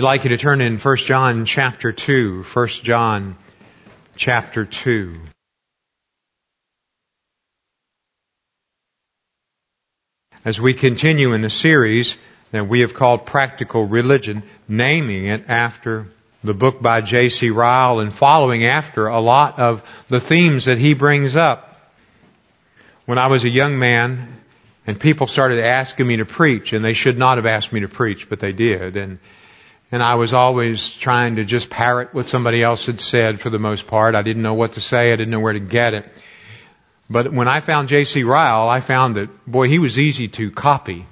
I'd like you to turn in 1 John chapter 2. 1 John chapter 2. As we continue in the series that we have called Practical Religion, naming it after the book by J.C. Ryle and following after a lot of the themes that he brings up. When I was a young man and people started asking me to preach, and they should not have asked me to preach, but they did, and I was always trying to just parrot what somebody else had said for the most part. I didn't know what to say. I didn't know where to get it. But when I found J.C. Ryle, I found that, boy, he was easy to copy.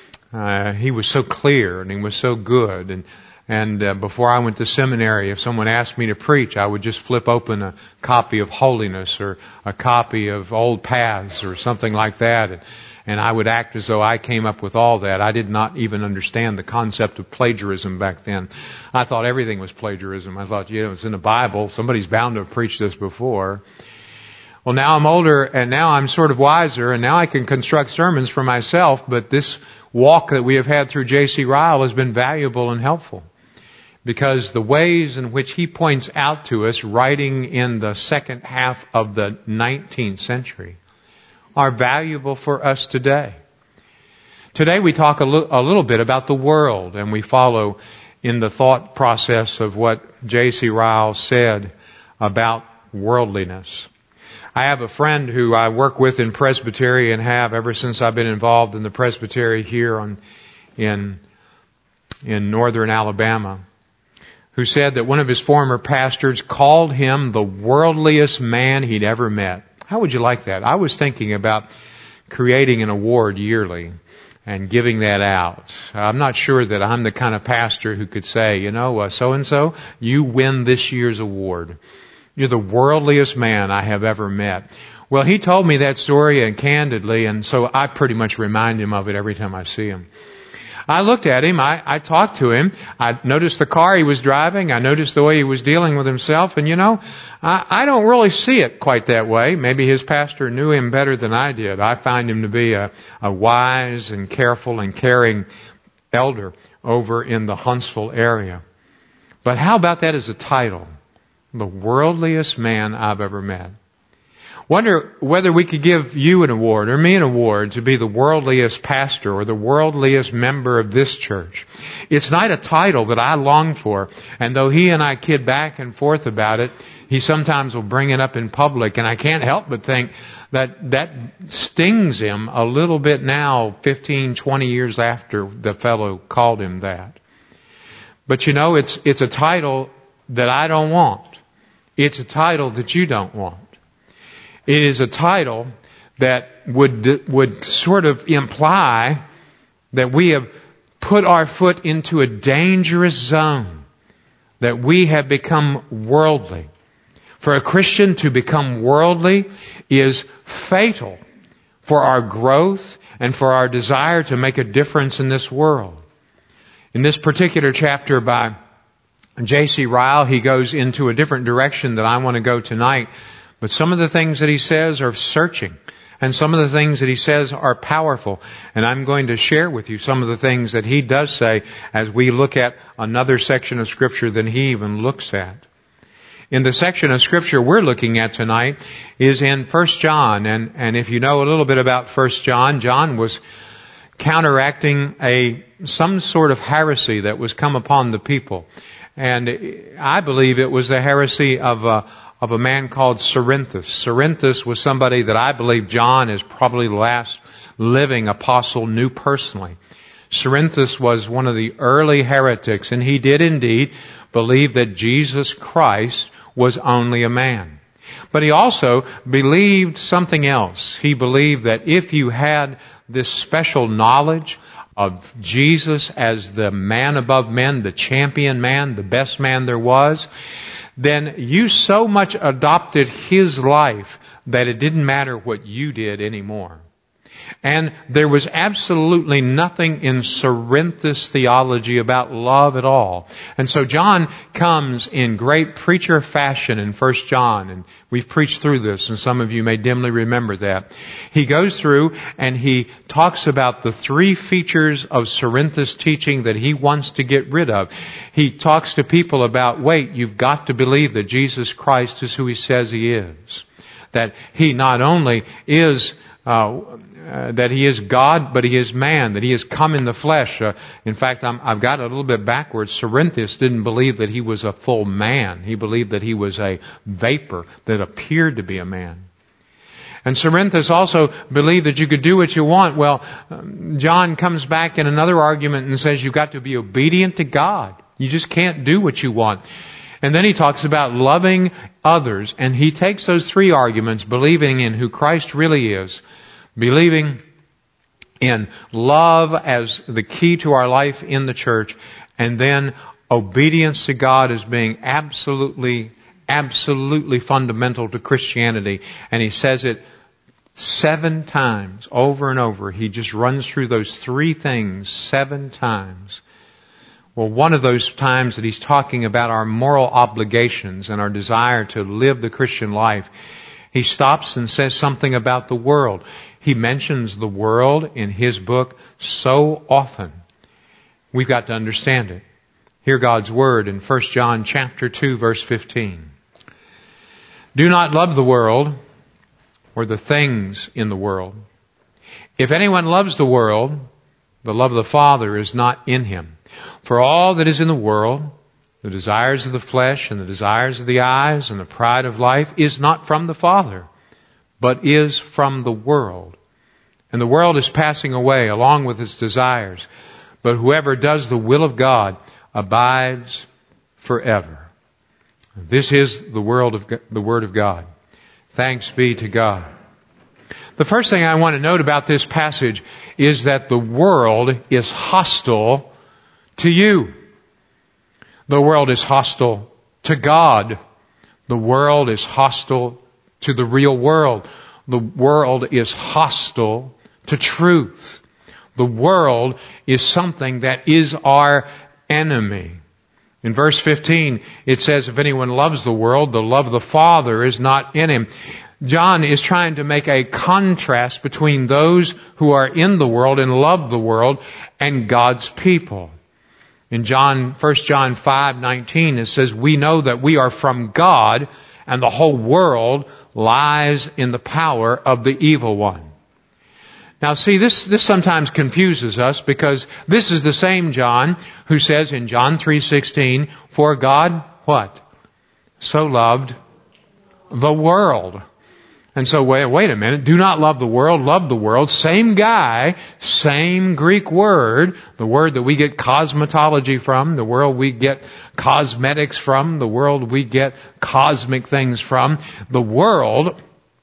He was so clear and he was so good. And before I went to seminary, if someone asked me to preach, I would just flip open a copy of Holiness or a copy of Old Paths or something like that. And I would act as though I came up with all that. I did not even understand the concept of plagiarism back then. I thought everything was plagiarism. I thought, it's in the Bible. Somebody's bound to have preached this before. Well, now I'm older and now I'm sort of wiser and now I can construct sermons for myself, but this walk that we have had through J.C. Ryle has been valuable and helpful because the ways in which he points out to us, writing in the second half of the 19th century, are valuable for us today. Today we talk a little bit about the world, and we follow in the thought process of what J.C. Ryle said about worldliness. I have a friend who I work with in Presbytery and have ever since I've been involved in the Presbytery here in northern Alabama, who said that one of his former pastors called him the worldliest man he'd ever met. How would you like that? I was thinking about creating an award yearly and giving that out. I'm not sure that I'm the kind of pastor who could say, so-and-so, you win this year's award. You're the worldliest man I have ever met. Well, he told me that story and candidly, and so I pretty much remind him of it every time I see him. I looked at him, I talked to him, I noticed the car he was driving, I noticed the way he was dealing with himself, and I don't really see it quite that way. Maybe his pastor knew him better than I did. I find him to be a wise and careful and caring elder over in the Huntsville area. But how about that as a title? The worldliest man I've ever met. Wonder whether we could give you an award or me an award to be the worldliest pastor or the worldliest member of this church. It's not a title that I long for, and though he and I kid back and forth about it, he sometimes will bring it up in public, and I can't help but think that stings him a little bit now, 15, 20 years after the fellow called him that. But it's a title that I don't want. It's a title that you don't want. It is a title that would sort of imply that we have put our foot into a dangerous zone, that we have become worldly. For a Christian to become worldly is fatal for our growth and for our desire to make a difference in this world. In this particular chapter by J.C. Ryle, he goes into a different direction than I want to go tonight. But some of the things that he says are searching. And some of the things that he says are powerful. And I'm going to share with you some of the things that he does say as we look at another section of Scripture than he even looks at. In the section of Scripture we're looking at tonight is in 1 John. And if you know a little bit about 1 John, John was counteracting some sort of heresy that was come upon the people. And I believe it was the heresy of a man called Cerinthus. Cerinthus was somebody that I believe John is probably the last living apostle knew personally. Cerinthus was one of the early heretics, and he did indeed believe that Jesus Christ was only a man. But he also believed something else. He believed that if you had this special knowledge of Jesus as the man above men, the champion man, the best man there was, then you so much adopted his life that it didn't matter what you did anymore. And there was absolutely nothing in Cerinthus' theology about love at all. And so John comes in great preacher fashion in 1 John, and we've preached through this, and some of you may dimly remember that. He goes through and he talks about the three features of Cerinthus' teaching that he wants to get rid of. He talks to people about, wait, you've got to believe that Jesus Christ is who He says He is. That He not only is that He is God, but He is man, that He has come in the flesh. In fact, I've got it a little bit backwards. Cerinthus didn't believe that He was a full man. He believed that He was a vapor that appeared to be a man. And Cerinthus also believed that you could do what you want. Well, John comes back in another argument and says you've got to be obedient to God. You just can't do what you want. And then he talks about loving others, and he takes those three arguments, believing in who Christ really is, believing in love as the key to our life in the church, and then obedience to God as being absolutely fundamental to Christianity. And he says it 7 times, over and over. He just runs through those three things 7 times. Well, one of those times that he's talking about our moral obligations and our desire to live the Christian life, he stops and says something about the world. He mentions the world in his book so often. We've got to understand it. Hear God's word in 1 John chapter 2, verse 15. Do not love the world or the things in the world. If anyone loves the world, the love of the Father is not in him. For all that is in the world, the desires of the flesh and the desires of the eyes and the pride of life is not from the Father, but is from the world. And the world is passing away along with its desires. But whoever does the will of God abides forever. This is the Word of God. Thanks be to God. The first thing I want to note about this passage is that the world is hostile to you. The world is hostile to God. The world is hostile to the real world. The world is hostile to truth. The world is something that is our enemy. In verse 15, it says, if anyone loves the world, the love of the Father is not in him. John is trying to make a contrast between those who are in the world and love the world and God's people. In 1 John 5:19, it says, we know that we are from God and the whole world lies in the power of the evil one. Now see, this sometimes confuses us because this is the same John who says in John 3:16, for God, what? So loved the world. And so wait a minute, do not love the world, love the world. Same guy, same Greek word, the word that we get cosmetology from, the world we get cosmetics from, the world we get cosmic things from. The world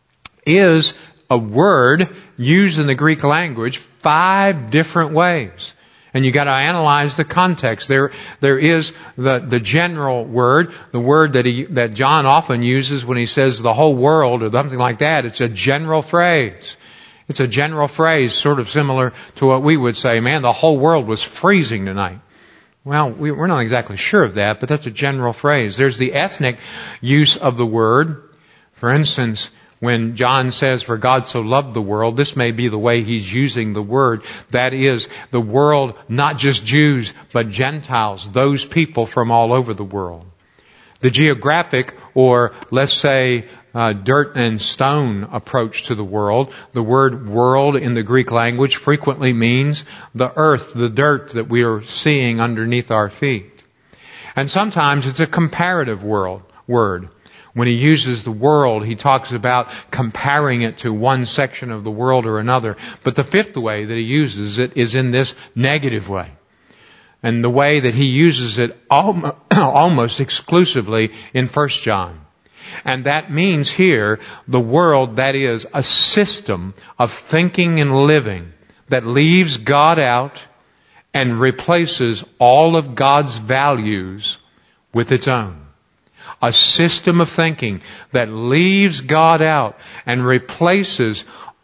is a word used in the Greek language 5 different ways. And you got to analyze the context. There is the general word, the word that John often uses when he says the whole world or something like that. It's a general phrase. It's a general phrase, sort of similar to what we would say, man, the whole world was freezing tonight. Well, we're not exactly sure of that, but that's a general phrase. There's the ethnic use of the word. For instance, when John says, for God so loved the world, this may be the way he's using the word. That is, the world, not just Jews, but Gentiles, those people from all over the world. The geographic, or let's say, dirt and stone approach to the world. The word world in the Greek language frequently means the earth, the dirt that we are seeing underneath our feet. And sometimes it's a comparative word. When he uses the world, he talks about comparing it to one section of the world or another. But the 5th way that he uses it is in this negative way. And the way that he uses it almost exclusively in 1 John. And that means here the world that is a system of thinking and living that leaves God out and replaces all of God's values with its own. A system of thinking that leaves God out and replaces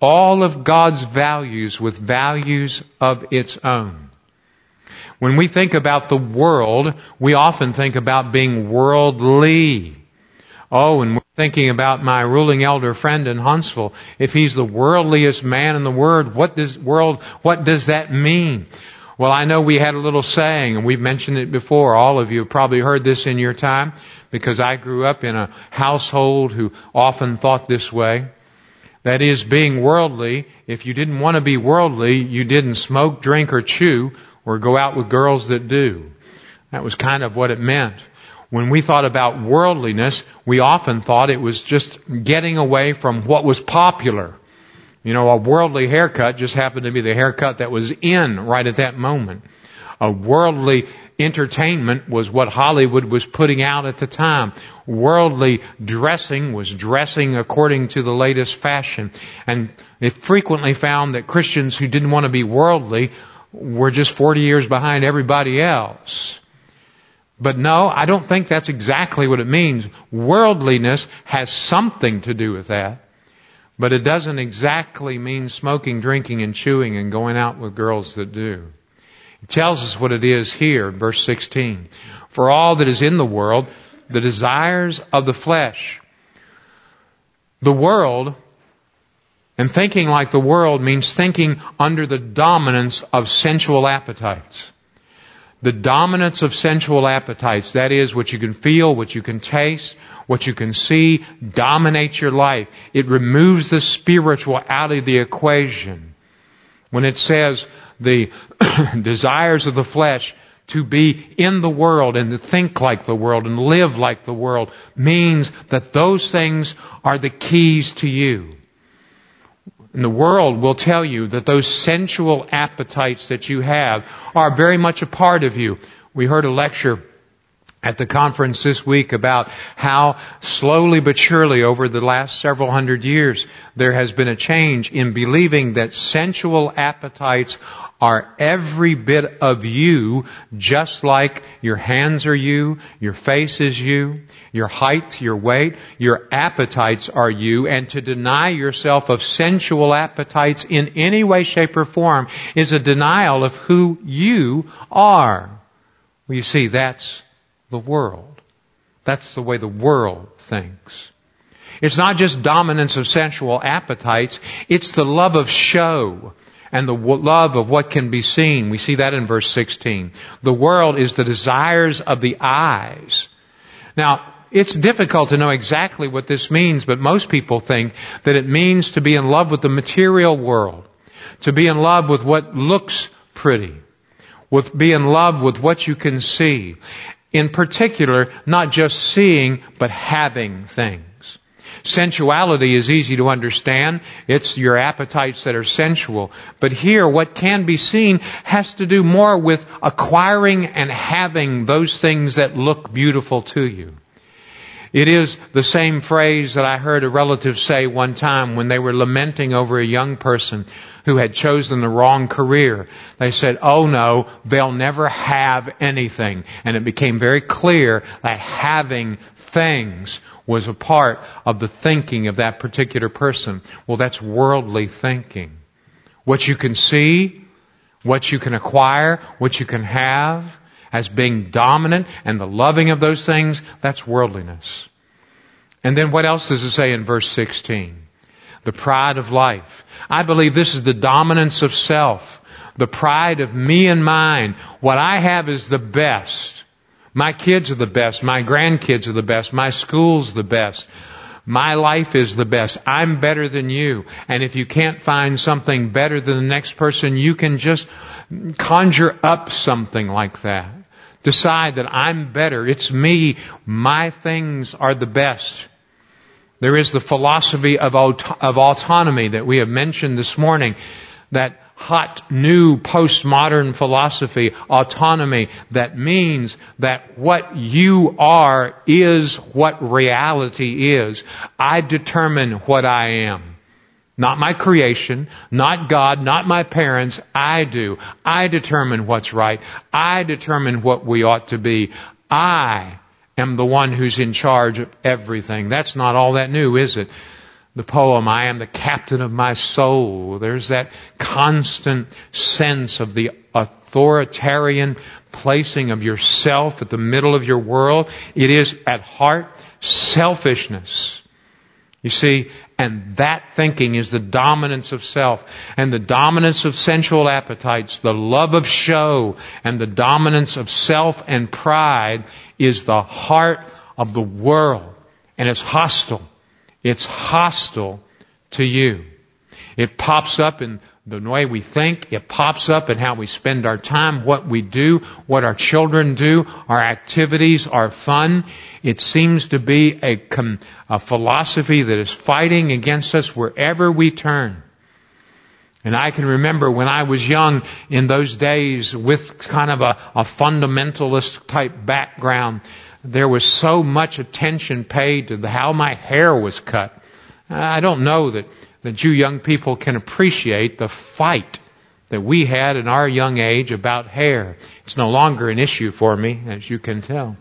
all of God's values with values of its own. When we think about the world, we often think about being worldly. Oh, and we're thinking about my ruling elder friend in Huntsville. If he's the worldliest man in the world, what does that mean? Well, I know we had a little saying, and we've mentioned it before. All of you have probably heard this in your time, because I grew up in a household who often thought this way. That is, being worldly. If you didn't want to be worldly, you didn't smoke, drink, or chew, or go out with girls that do. That was kind of what it meant. When we thought about worldliness, we often thought it was just getting away from what was popular. You know, a worldly haircut just happened to be the haircut that was in right at that moment. A worldly entertainment was what Hollywood was putting out at the time. Worldly dressing was dressing according to the latest fashion. And it frequently found that Christians who didn't want to be worldly were just 40 years behind everybody else. But no, I don't think that's exactly what it means. Worldliness has something to do with that. But it doesn't exactly mean smoking, drinking, and chewing and going out with girls that do. It tells us what it is here in verse 16. For all that is in the world, the desires of the flesh. The world, and thinking like the world, means thinking under the dominance of sensual appetites. The dominance of sensual appetites, that is, what you can feel, what you can taste, what you can see, dominates your life. It removes the spiritual out of the equation. When it says the desires of the flesh, to be in the world and to think like the world and live like the world, means that those things are the keys to you. And the world will tell you that those sensual appetites that you have are very much a part of you. We heard a lecture at the conference this week about how slowly but surely over the last several hundred years there has been a change in believing that sensual appetites are every bit of you, just like your hands are you, your face is you, your height, your weight, your appetites are you, and to deny yourself of sensual appetites in any way, shape, or form is a denial of who you are. Well, you see, that's the world. That's the way the world thinks. It's not just dominance of sensual appetites, it's the love of show and the love of what can be seen. We see that in verse 16. The world is the desires of the eyes. Now, it's difficult to know exactly what this means, but most people think that it means to be in love with the material world, to be in love with what looks pretty, be in love with what you can see. In particular, not just seeing, but having things. Sensuality is easy to understand. It's your appetites that are sensual. But here, what can be seen has to do more with acquiring and having those things that look beautiful to you. It is the same phrase that I heard a relative say one time when they were lamenting over a young person who had chosen the wrong career. They said, oh no, they'll never have anything. And it became very clear that having things was a part of the thinking of that particular person. Well, that's worldly thinking. What you can see, what you can acquire, what you can have as being dominant and the loving of those things, that's worldliness. And then what else does it say in verse 16? The pride of life. I believe this is the dominance of self. The pride of me and mine. What I have is the best. My kids are the best. My grandkids are the best. My school's the best. My life is the best. I'm better than you. And if you can't find something better than the next person, you can just conjure up something like that. Decide that I'm better. It's me. My things are the best. There is the philosophy of autonomy that we have mentioned this morning. That hot, new, postmodern philosophy, autonomy, that means that what you are is what reality is. I determine what I am. Not my creation, not God, not my parents. I do. I determine what's right. I determine what we ought to be. I am the one who's in charge of everything. That's not all that new, is it? The poem, I am the captain of my soul. There's that constant sense of the authoritarian placing of yourself at the middle of your world. It is at heart selfishness. You see, and that thinking is the dominance of self and the dominance of sensual appetites, the love of show and the dominance of self and pride is the heart of the world. And it's hostile. It's hostile to you. It pops up in the way we think. It pops up in how we spend our time, what we do, what our children do, our activities, our fun. It seems to be a philosophy that is fighting against us wherever we turn. And I can remember when I was young in those days with kind of a fundamentalist type background, there was so much attention paid to how my hair was cut. I don't know that you young people can appreciate the fight that we had in our young age about hair. It's no longer an issue for me, as you can tell.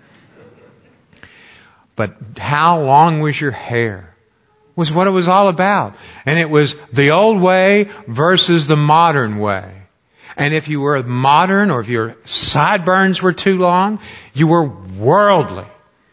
But how long was your hair? Was what it was all about. And it was the old way versus the modern way. And if you were modern or if your sideburns were too long, you were worldly.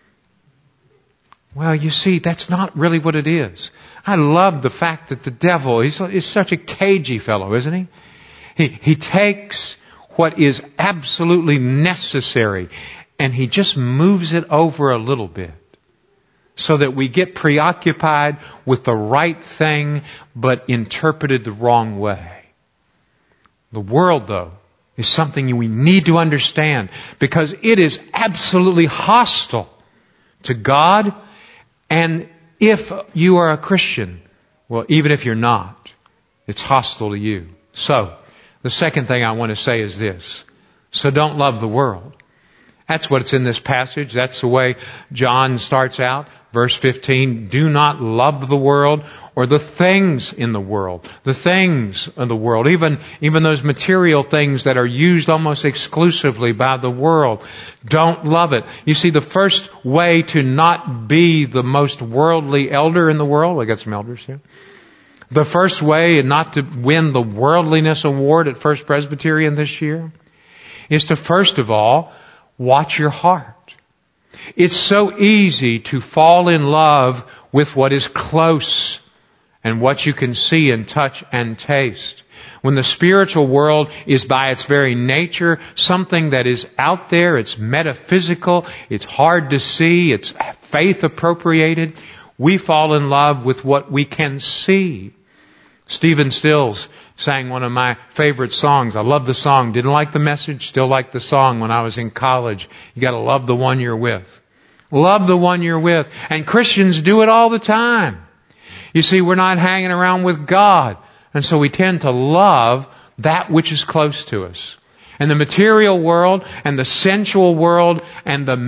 Well, you see, that's not really what it is. I love the fact that the devil is such a cagey fellow, isn't he? He takes what is absolutely necessary and he just moves it over a little bit so that we get preoccupied with the right thing but interpreted the wrong way. The world, though, is something we need to understand because it is absolutely hostile to God. And if you are a Christian, well, even if you're not, it's hostile to you. So, the second thing I want to say is this. So don't love the world. That's what's in this passage. That's the way John starts out. Verse 15, do not love the world or the things in the world. The things of the world. Even those material things that are used almost exclusively by the world. Don't love it. You see, the first way to not be the most worldly elder in the world, I got some elders here. The first way not to win the worldliness award at First Presbyterian this year is to first of all, watch your heart. It's so easy to fall in love with what is close and what you can see and touch and taste. When the spiritual world is by its very nature something that is out there, it's metaphysical, it's hard to see, it's faith appropriated, we fall in love with what we can see. Stephen Stills sang one of my favorite songs. I love the song. Didn't like the message. Still like the song when I was in college. You got to love the one you're with. Love the one you're with. And Christians do it all the time. You see, we're not hanging around with God. And so we tend to love that which is close to us. And the material world and the sensual world and the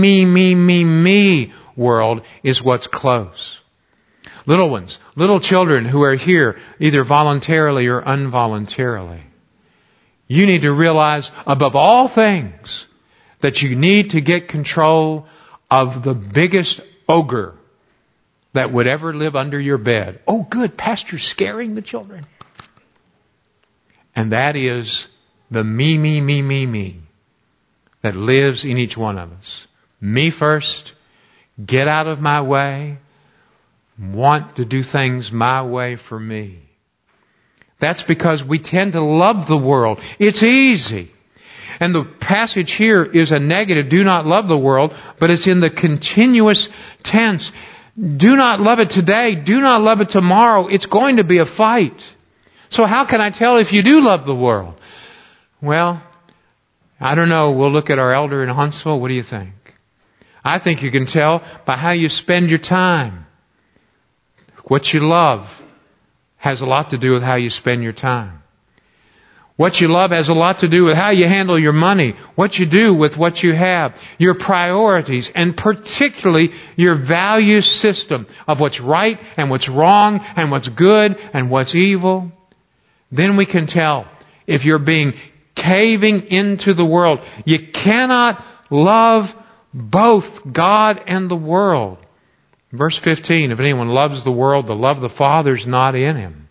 me world is what's close. Little ones, little children who are here, either voluntarily or involuntarily. You need to realize above all things that you need to get control of the biggest ogre that would ever live under your bed. Oh, good, Pastor's scaring the children. And that is the me that lives in each one of us. Me first, get out of my way, want to do things my way for me. That's because we tend to love the world. It's easy. And the passage here is a negative, do not love the world, but it's in the continuous tense. Do not love it today. Do not love it tomorrow. It's going to be a fight. So how can I tell if you do love the world? Well, I don't know. We'll look at our elder in Huntsville. What do you think? I think you can tell by how you spend your time. What you love has a lot to do with how you spend your time. What you love has a lot to do with how you handle your money, what you do with what you have, your priorities, and particularly your value system of what's right and what's wrong and what's good and what's evil. Then we can tell if you're caving into the world. You cannot love both God and the world. Verse 15, if anyone loves the world, the love of the Father is not in him.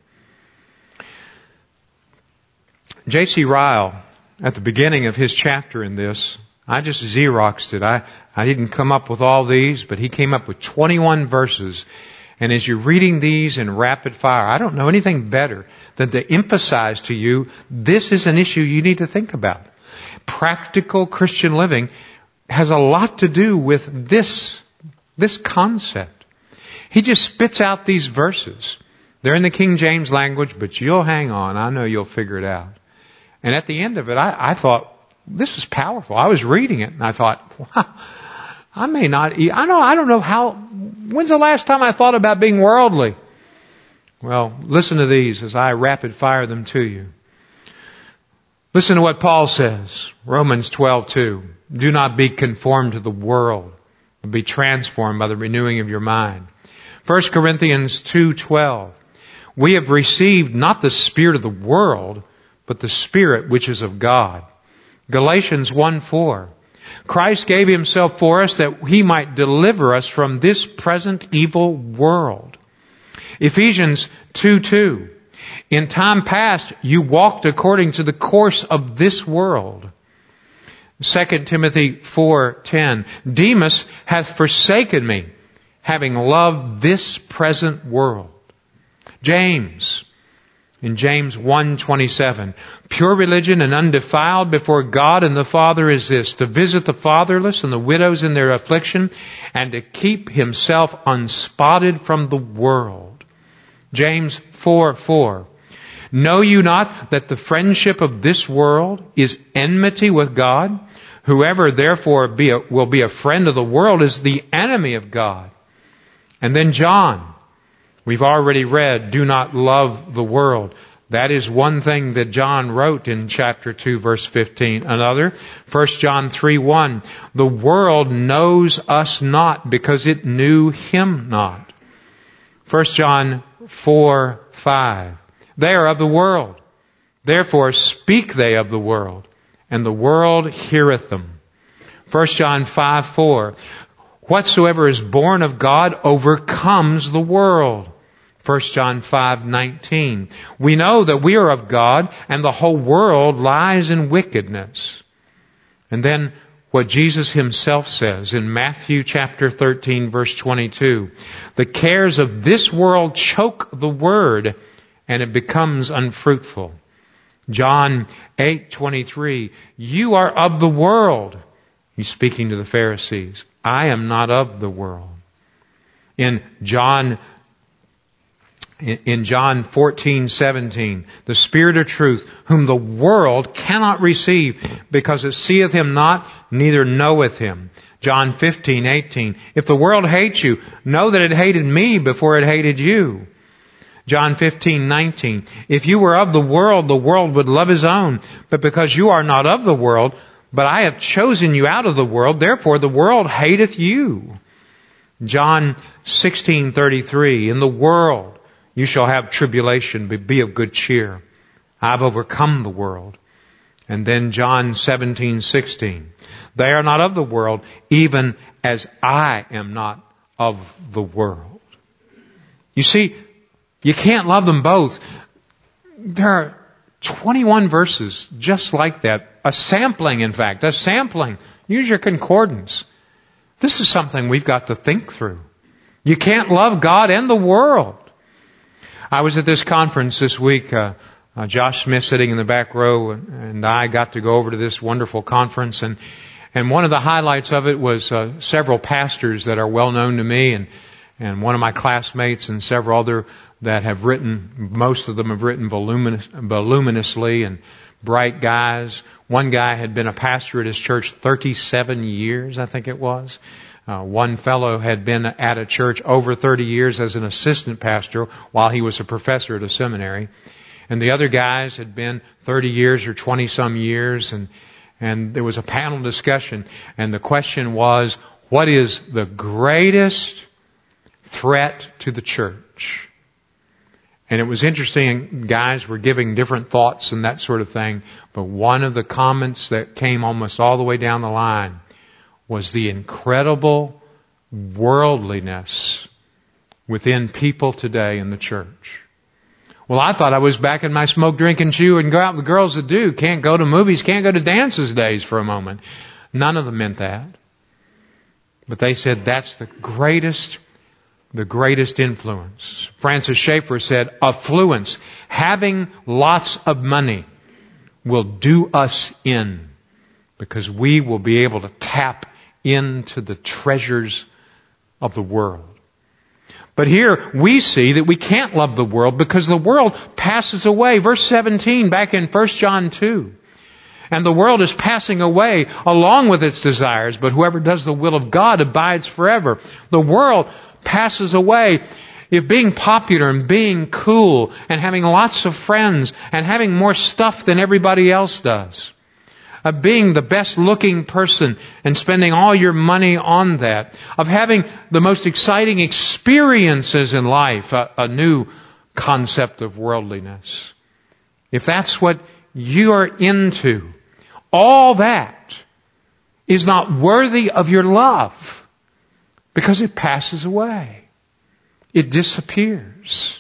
J.C. Ryle, at the beginning of his chapter in this, I just Xeroxed it. I didn't come up with all these, but he came up with 21 verses. And as you're reading these in rapid fire, I don't know anything better than to emphasize to you, this is an issue you need to think about. Practical Christian living has a lot to do with this concept. He just spits out these verses. They're in the King James language, but you'll hang on. I know you'll figure it out. And at the end of it, I thought, this is powerful. I was reading it and I thought, wow, I don't know when's the last time I thought about being worldly? Well, listen to these as I rapid fire them to you. Listen to what Paul says, Romans 12:2. Do not be conformed to the world, but be transformed by the renewing of your mind. 1 Corinthians 2:12. We have received not the spirit of the world, but the Spirit which is of God. Galatians 1:4. Christ gave himself for us that he might deliver us from this present evil world. Ephesians 2:2. In time past you walked according to the course of this world. 2 Timothy 4:10. Demas hath forsaken me, having loved this present world. James, in James 1:27, pure religion and undefiled before God and the Father is this, to visit the fatherless and the widows in their affliction, and to keep himself unspotted from the world. James 4:4. Know you not that the friendship of this world is enmity with God? Whoever therefore will be a friend of the world is the enemy of God. And then John, we've already read, do not love the world. That is one thing that John wrote in chapter 2, verse 15. Another, 1 John 3:1. The world knows us not because it knew him not. 1 John 4:5. They are of the world. Therefore speak they of the world, and the world heareth them. 1 John 5:4. Whatsoever is born of God overcomes the world. 1 John 5:19. We know that we are of God, and the whole world lies in wickedness. And then what Jesus himself says in Matthew chapter 13, verse 22. The cares of this world choke the word, and it becomes unfruitful. John 8:23. You are of the world. He's speaking to the Pharisees. I am not of the world. In John 14:17, the Spirit of truth, whom the world cannot receive, because it seeth him not, neither knoweth him. John 15:18, if the world hates you, know that it hated me before it hated you. John 15:19, if you were of the world would love his own, but because you are not of the world, but I have chosen you out of the world, therefore the world hateth you. John 16:33, in the world you shall have tribulation, but be of good cheer. I've overcome the world. And then John 17:16, they are not of the world, even as I am not of the world. You see, you can't love them both. There are 21 verses just like that. A sampling, in fact. A sampling. Use your concordance. This is something we've got to think through. You can't love God and the world. I was at this conference this week. Josh Smith sitting in the back row, and I got to go over to this wonderful conference. And one of the highlights of it was several pastors that are well known to me, and one of my classmates and several other that have written, most of them have written voluminously, and bright guys. One guy had been a pastor at his church 37 years, I think it was. One fellow had been at a church over 30 years as an assistant pastor while he was a professor at a seminary. And the other guys had been 30 years or 20 some years, and there was a panel discussion, and the question was, what is the greatest threat to the church? And it was interesting, guys were giving different thoughts and that sort of thing, but one of the comments that came almost all the way down the line was the incredible worldliness within people today in the church. Well, I thought I was back in my smoke, drink, and chew and go out with the girls that do. Can't go to movies, can't go to dances days for a moment. None of them meant that. But they said that's the greatest influence. Francis Schaeffer said, affluence, having lots of money, will do us in, because we will be able to tap into the treasures of the world. But here we see that we can't love the world because the world passes away. Verse 17 back in 1 John 2. And the world is passing away along with its desires, but whoever does the will of God abides forever. The world passes away. If being popular and being cool and having lots of friends and having more stuff than everybody else does, of being the best looking person and spending all your money on that, of having the most exciting experiences in life, a new concept of worldliness. If that's what you are into, all that is not worthy of your love because it passes away. It disappears.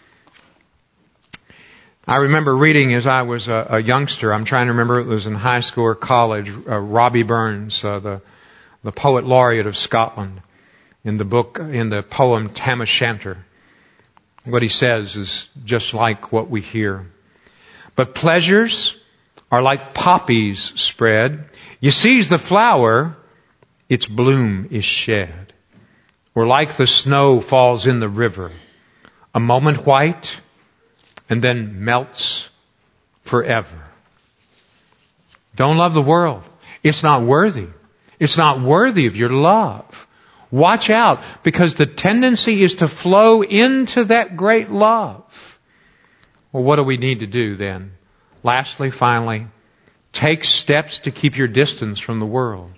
I remember reading as I was a youngster, I'm trying to remember it was in high school or college, Robbie Burns, the poet laureate of Scotland, in the poem Tam O'Shanter. What he says is just like what we hear. But pleasures are like poppies spread. You seize the flower, its bloom is shed. Or like the snow falls in the river, a moment white, and then melts forever. Don't love the world. It's not worthy. It's not worthy of your love. Watch out, because the tendency is to flow into that great love. Well, what do we need to do then? Lastly, finally, take steps to keep your distance from the world.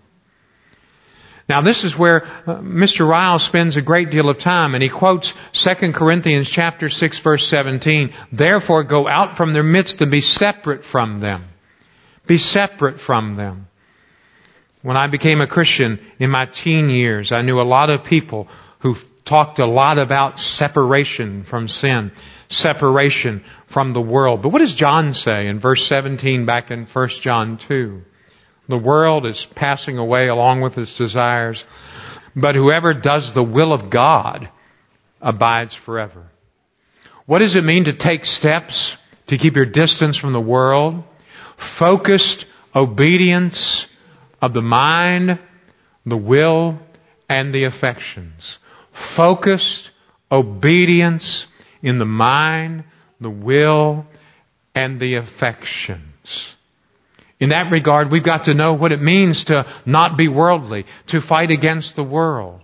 Now this is where Mr. Ryle spends a great deal of time, and he quotes 2 Corinthians chapter 6 verse 17, therefore go out from their midst and be separate from them. Be separate from them. When I became a Christian in my teen years, I knew a lot of people who talked a lot about separation from sin, separation from the world. But what does John say in verse 17 back in 1 John 2? The world is passing away along with its desires, but whoever does the will of God abides forever. What does it mean to take steps to keep your distance from the world? Focused obedience of the mind, the will, and the affections. Focused obedience in the mind, the will, and the affections. In that regard, we've got to know what it means to not be worldly, to fight against the world.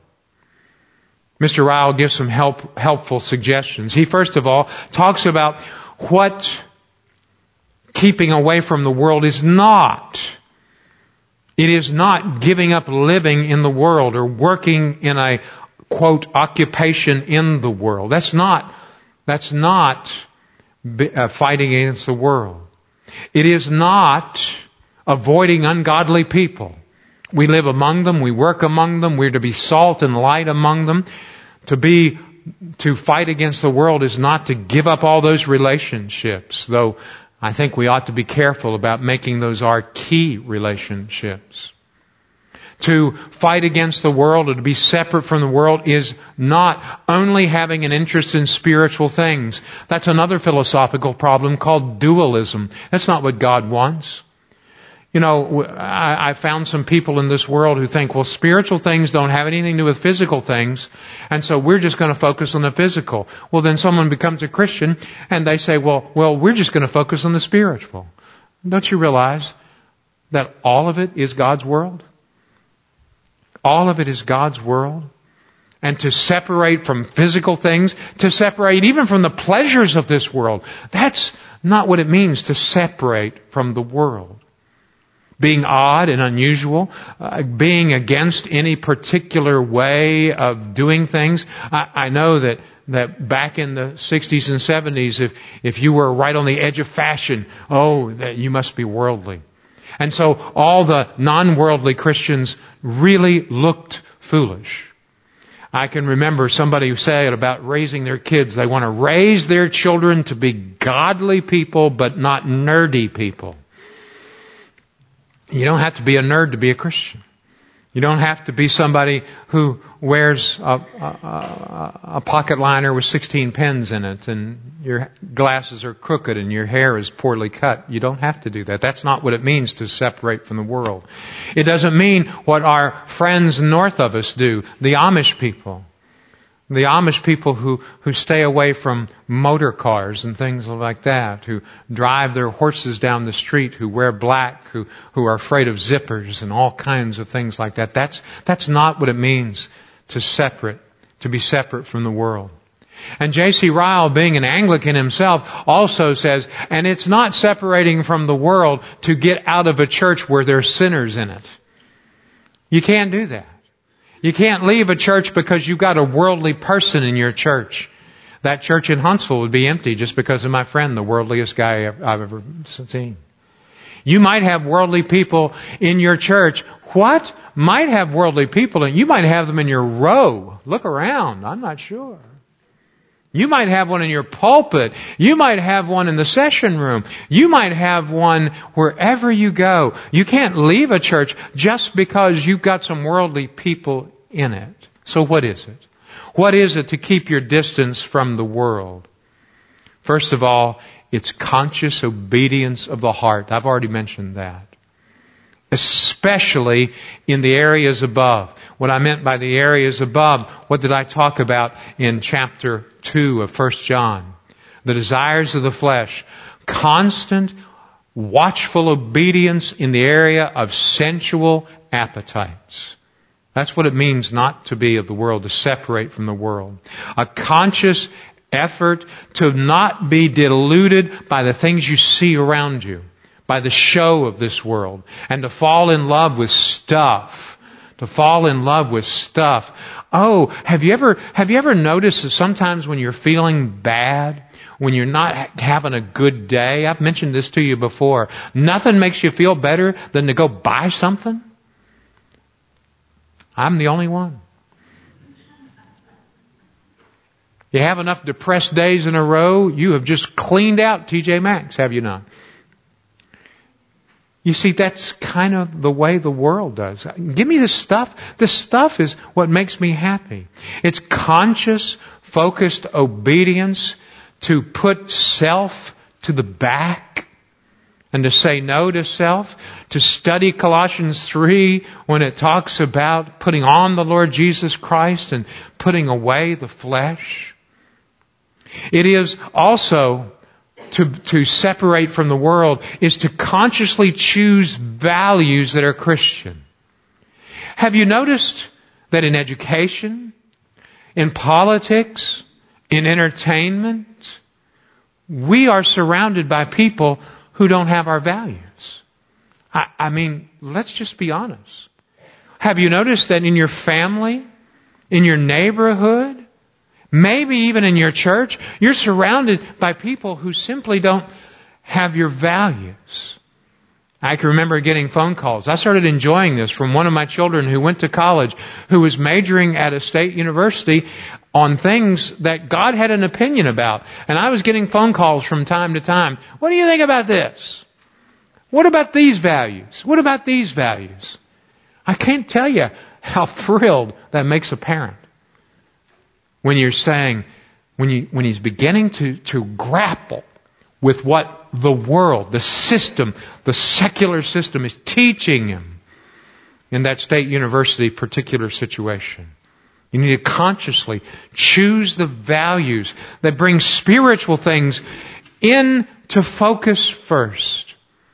Mr. Ryle gives some helpful suggestions. He first of all talks about what keeping away from the world is not. It is not giving up living in the world or working in a, quote, occupation in the world. That's not fighting against the world. It is not avoiding ungodly people. We live among them. We work among them. We're to be salt and light among them. To fight against the world is not to give up all those relationships, though I think we ought to be careful about making those our key relationships. To fight against the world or to be separate from the world is not only having an interest in spiritual things. That's another philosophical problem called dualism. That's not what God wants. You know, I found some people in this world who think, well, spiritual things don't have anything to do with physical things, and so we're just going to focus on the physical. Well, then someone becomes a Christian and they say, well, we're just going to focus on the spiritual. Don't you realize that all of it is God's world? All of it is God's world. And to separate from physical things, to separate even from the pleasures of this world, that's not what it means to separate from the world. Being odd and unusual, being against any particular way of doing things. I know that back in the 60s and 70s, if you were right on the edge of fashion, that you must be worldly. And so all the non-worldly Christians really looked foolish. I can remember somebody who said about raising their kids, they want to raise their children to be godly people, but not nerdy people. You don't have to be a nerd to be a Christian. You don't have to be somebody who wears a pocket liner with 16 pens in it and your glasses are crooked and your hair is poorly cut. You don't have to do that. That's not what it means to separate from the world. It doesn't mean what our friends north of us do, the Amish people. The Amish people who stay away from motor cars and things like that, who drive their horses down the street, who wear black, who are afraid of zippers and all kinds of things like that. That's not what it means to be separate from the world. And J.C. Ryle, being an Anglican himself, also says, and it's not separating from the world to get out of a church where there's sinners in it. You can't do that. You can't leave a church because you've got a worldly person in your church. That church in Huntsville would be empty just because of my friend, the worldliest guy I've ever seen. You might have worldly people in your church. What? Might have worldly people, and you might have them in your row. Look around. I'm not sure. You might have one in your pulpit. You might have one in the session room. You might have one wherever you go. You can't leave a church just because you've got some worldly people in it. So what is it? What is it to keep your distance from the world? First of all, it's conscious obedience of the heart. I've already mentioned that. Especially in the areas above. What I meant by the areas above, what did I talk about in chapter 2 of 1 John? The desires of the flesh. Constant, watchful obedience in the area of sensual appetites. That's what it means not to be of the world, to separate from the world. A conscious effort to not be deluded by the things you see around you, by the show of this world, and to fall in love with stuff. To fall in love with stuff. Oh, have you ever noticed that sometimes when you're feeling bad, when you're not having a good day, I've mentioned this to you before, nothing makes you feel better than to go buy something? I'm the only one. You have enough depressed days in a row, you have just cleaned out TJ Maxx, have you not? You see, that's kind of the way the world does. Give me this stuff. This stuff is what makes me happy. It's conscious, focused obedience to put self to the back and to say no to self. To study Colossians 3 when it talks about putting on the Lord Jesus Christ and putting away the flesh. It is also to separate from the world is to consciously choose values that are Christian. Have you noticed that in education, in politics, in entertainment, we are surrounded by people who don't have our values? I mean, let's just be honest. Have you noticed that in your family, in your neighborhood, maybe even in your church, you're surrounded by people who simply don't have your values? I can remember getting phone calls. I started enjoying this from one of my children who went to college, who was majoring at a state university on things that God had an opinion about. And I was getting phone calls from time to time. What do you think about this? What about these values? What about these values? I can't tell you how thrilled that makes a parent. When you're saying, when he's beginning to grapple with what the world, the system, the secular system is teaching him in that state university particular situation. You need to consciously choose the values that bring spiritual things into focus first.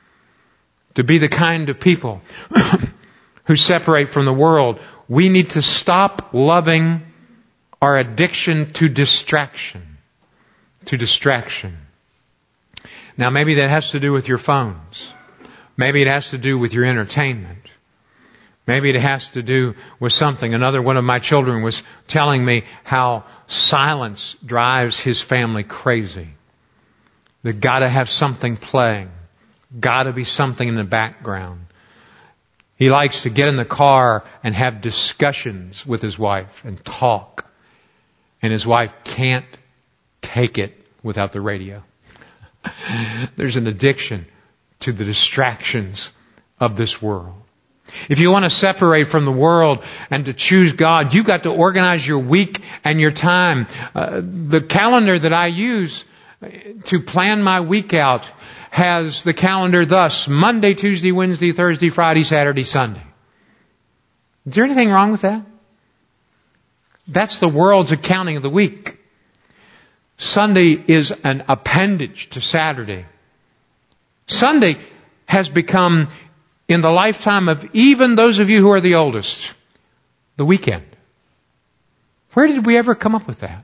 To be the kind of people who separate from the world, we need to stop loving our addiction to distraction. To distraction. Now maybe that has to do with your phones. Maybe it has to do with your entertainment. Maybe it has to do with something. Another one of my children was telling me how silence drives his family crazy. They've got to have something playing. Got to be something in the background. He likes to get in the car and have discussions with his wife and talk. And his wife can't take it without the radio. There's an addiction to the distractions of this world. If you want to separate from the world and to choose God, you've got to organize your week and your time. The calendar that I use to plan my week out has the calendar thus: Monday, Tuesday, Wednesday, Thursday, Friday, Saturday, Sunday. Is there anything wrong with that? That's the world's accounting of the week. Sunday is an appendage to Saturday. Sunday has become, in the lifetime of even those of you who are the oldest, the weekend. Where did we ever come up with that?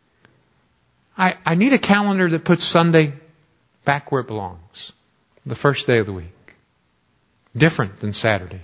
I need a calendar that puts Sunday back where it belongs. The first day of the week. Different than Saturday.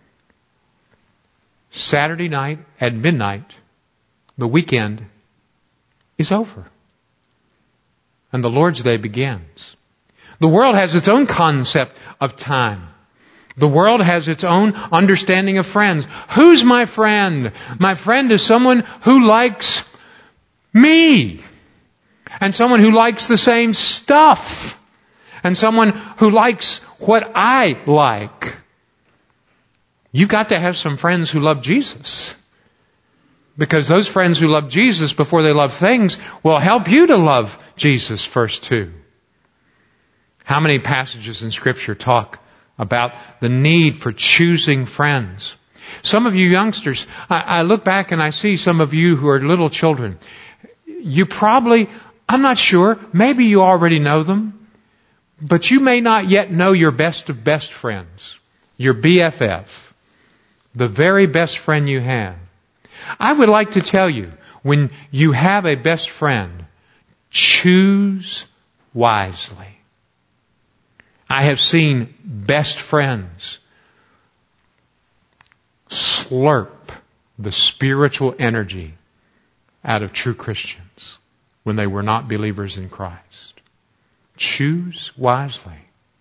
Saturday night at midnight, the weekend is over. And the Lord's Day begins. The world has its own concept of time. The world has its own understanding of friends. Who's my friend? My friend is someone who likes me. And someone who likes the same stuff. And someone who likes what I like. You've got to have some friends who love Jesus. Because those friends who love Jesus before they love things will help you to love Jesus first too. How many passages in Scripture talk about the need for choosing friends? Some of you youngsters, I look back and I see some of you who are little children. You probably, I'm not sure, maybe you already know them, but you may not yet know your best of best friends, your BFF, the very best friend you have. I would like to tell you, when you have a best friend, choose wisely. I have seen best friends slurp the spiritual energy out of true Christians when they were not believers in Christ. Choose wisely.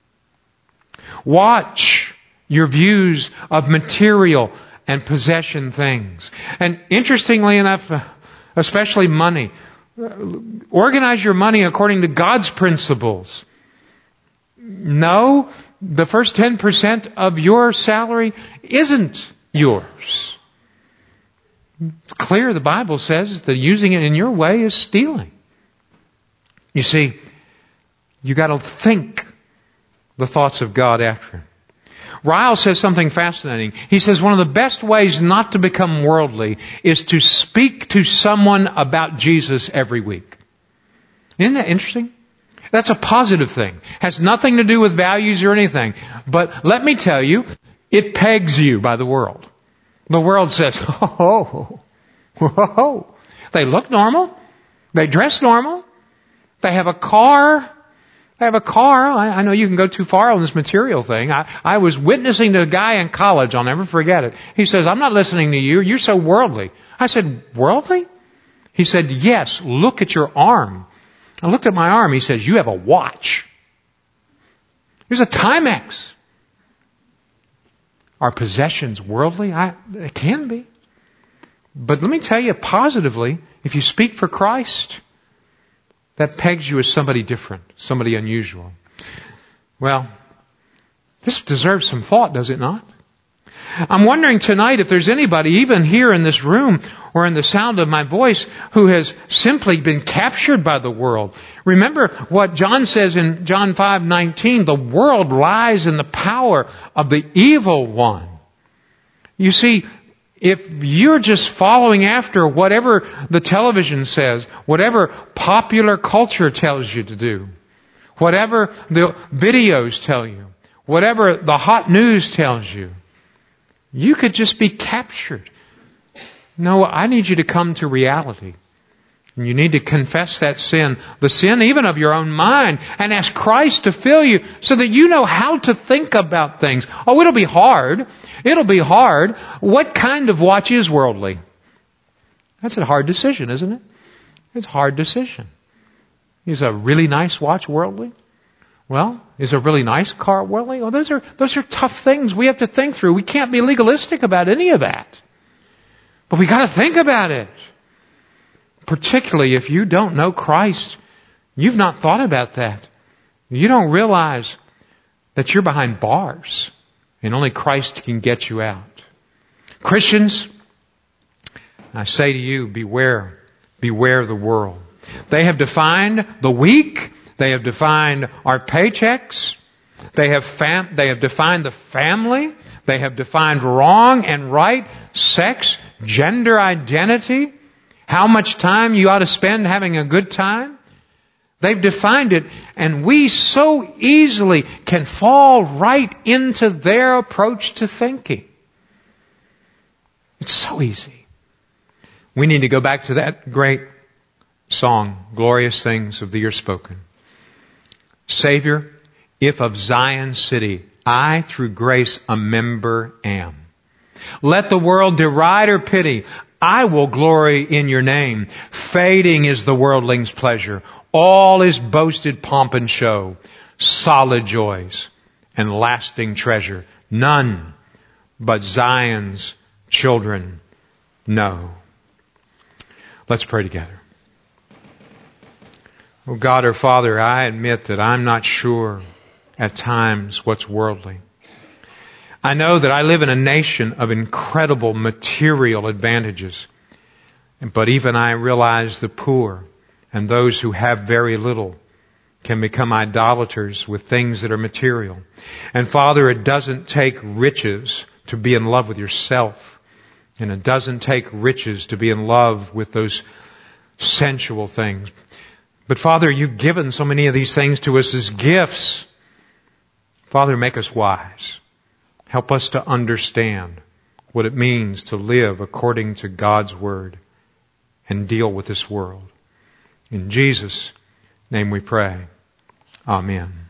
Watch your views of material and possession things. And interestingly enough, especially money. Organize your money according to God's principles. No, the first 10% of your salary isn't yours. It's clear the Bible says that using it in your way is stealing. You see, you got to think the thoughts of God after Him. Ryle says something fascinating. He says one of the best ways not to become worldly is to speak to someone about Jesus every week. Isn't that interesting? That's a positive thing. Has nothing to do with values or anything. But let me tell you, it pegs you by the world. The world says, oh, whoa. They look normal. They dress normal. They have a car. I know you can go too far on this material thing. I was witnessing to a guy in college. I'll never forget it. He says, I'm not listening to you. You're so worldly. I said, worldly? He said, yes, look at your arm. I looked at my arm. He says, you have a watch. There's a Timex. Are possessions worldly? They can be. But let me tell you positively, if you speak for Christ, that pegs you as somebody different, somebody unusual. Well, this deserves some thought, does it not? I'm wondering tonight if there's anybody, even here in this room or in the sound of my voice, who has simply been captured by the world. Remember what John says in John 5:19, the world lies in the power of the evil one. You see, if you're just following after whatever the television says, whatever popular culture tells you to do, whatever the videos tell you, whatever the hot news tells you, you could just be captured. No, I need you to come to reality. And you need to confess that sin, the sin even of your own mind, and ask Christ to fill you so that you know how to think about things. Oh, it'll be hard. It'll be hard. What kind of watch is worldly? That's a hard decision, isn't it? It's a hard decision. Is a really nice watch worldly? Well, is a really nice car worldly? Well, those are tough things we have to think through. We can't be legalistic about any of that. But we got to think about it. Particularly if you don't know Christ, you've not thought about that. You don't realize that you're behind bars and only Christ can get you out. Christians, I say to you, beware of the world. They have defined the weak. They have defined our paychecks. They have defined the family. They have defined wrong and right, sex, gender identity, how much time you ought to spend having a good time. They've defined it, and we so easily can fall right into their approach to thinking. It's so easy. We need to go back to that great song, Glorious Things of Thee Are Spoken. Savior, if of Zion city I through grace a member am, let the world deride or pity, I will glory in your name. Fading is the worldling's pleasure. All is boasted pomp and show. Solid joys and lasting treasure. None but Zion's children know. Let's pray together. Oh God, our Father, I admit that I'm not sure at times what's worldly. I know that I live in a nation of incredible material advantages. But even I realize the poor and those who have very little can become idolaters with things that are material. And Father, it doesn't take riches to be in love with yourself. And it doesn't take riches to be in love with those sensual things. But Father, you've given so many of these things to us as gifts. Father, make us wise. Help us to understand what it means to live according to God's Word and deal with this world. In Jesus' name we pray. Amen.